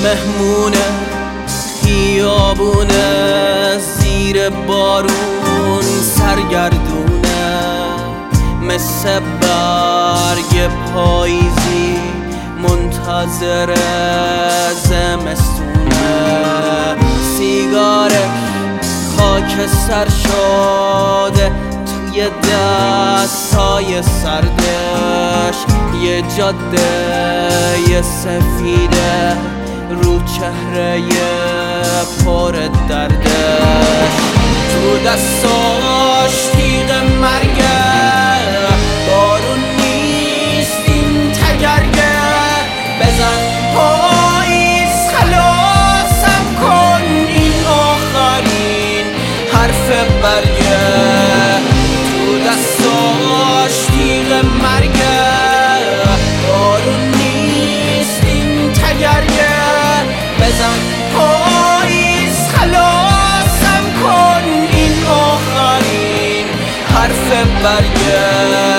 مهمونه خیابونه زیر بارون سرگردونه، مثل برگ پاییزی منتظر زمستونه. سیگارش خاک سر شده توی دستای سردش، یه جاده سفیده رو چهره پر دردش. تو دستاش تیغ مرگه، بارون نیست این تگرگه. بزن پاییز خلاصم کن، این آخرین حرف برگه. تو دستاش تیغ مرگه، بارون نیست این تگرگه. بزن پاییز خلاصم کن، این آخرین حرف برگه.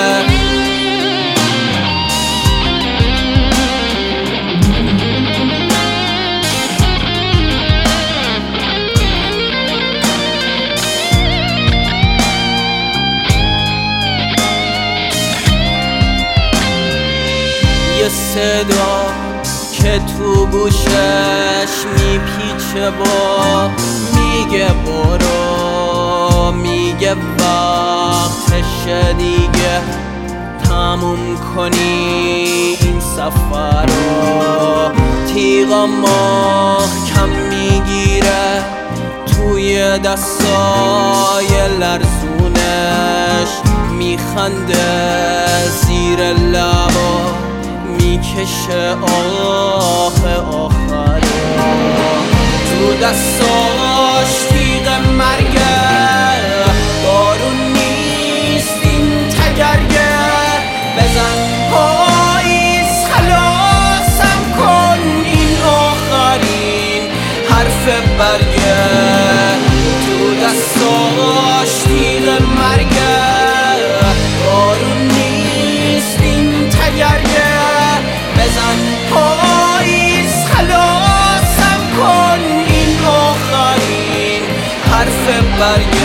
یه صدا که تو گوشش میپیچه با میگه برو، میگه وقتش دیگه تموم کنی این سفر رو. تیغا محکم میگیره توی دستای لرزونش، میخنده زیر لبا میکشه آه آخره. تو دستاش تیغ مرگه، بارون نیست این تگرگه. بزن پاییز خلاصم کن، این آخرین حرف برگه. تو دستاش تیغ مرگه، بارون نیست این تگرگه. بزن پاییز خلاصم کن، این آخرین حرف برگه.